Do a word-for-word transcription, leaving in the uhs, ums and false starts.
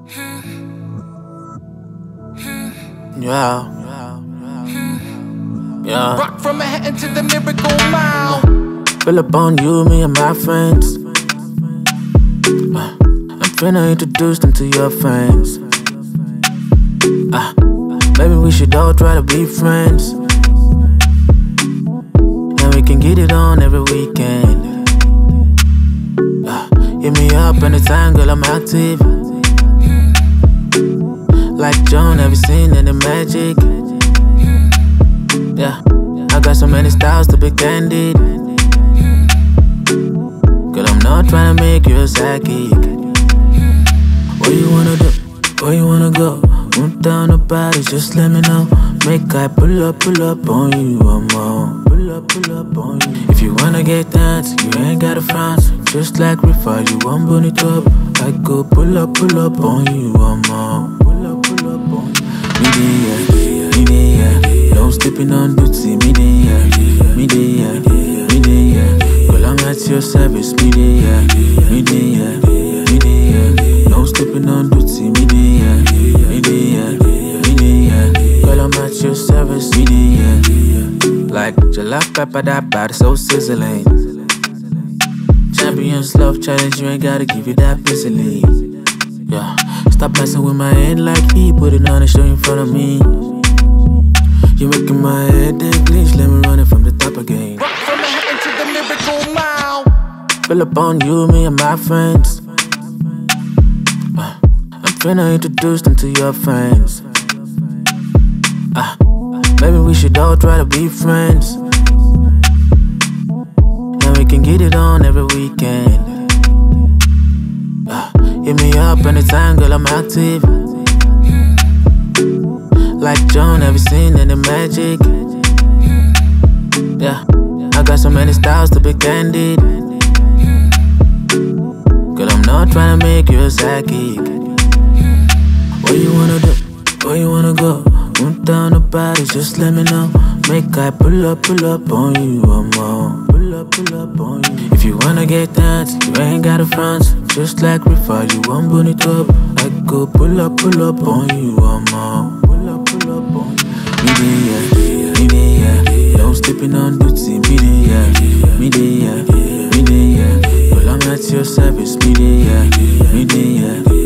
Yeah, yeah. Rock from Manhattan to the Miracle Mile. Fill up on you, me and my friends. Uh, I'm finna introduce them to your friends. Uh, maybe we should all try to be friends, and we can get it on every weekend. Uh, hit me up anytime, girl, I'm active. Like Joan, have you seen any magic? Yeah, I got so many styles to be candid. Girl, I'm not trying to make you a psychic. What you wanna do? Where you wanna go? Move down the body, just let me know. Make I pull up, pull up on you, I'm on. Pull up, pull up on you. If you wanna get dancing, you ain't gotta front. Just like Rifa, you want bonito up. I go pull up, pull up on you, I'm on. Pull up, pull up on you. Me there, me there. No sleeping on duty, me there, me there, me there. Girl, I'm at your service, me there, me there, me there. No sleeping on duty, me there, me there, me there. Girl, I'm at your service, me there. Like jollof pepper, that body so sizzling. Champions love challenge, you ain't gotta give it that easily. Yeah, stop messing with my head like he put it on a show in front of me. You're making my head glitch, let me run it from the top again. Rock from Manhattan to the Miracle Mile. Fill up on you, me and my friends. Uh, I'm finna introduce them to your friends. Uh, maybe we should all try to be friends, and we can get it on every weekend. Uh, hit me up anytime, girl, I'm active. Like Joan, have you seen any magic? Yeah, I got so many styles to be candid. Girl, I'm not trying to make you a psychic. What you wanna do? Where you wanna go? Move down the body, just let me know. Make I pull up, pull up on you, I'm on. Pull up, pull up on you. If you wanna get dancing, you ain't gotta front. Just like Rifa, you want bonito up. I go pull up, pull up on you, I'm on. Pull up, pull up on you. Me there, me there. No sleeping on duty, me there, me there, me there. Well, I'm at your service, me there, me there.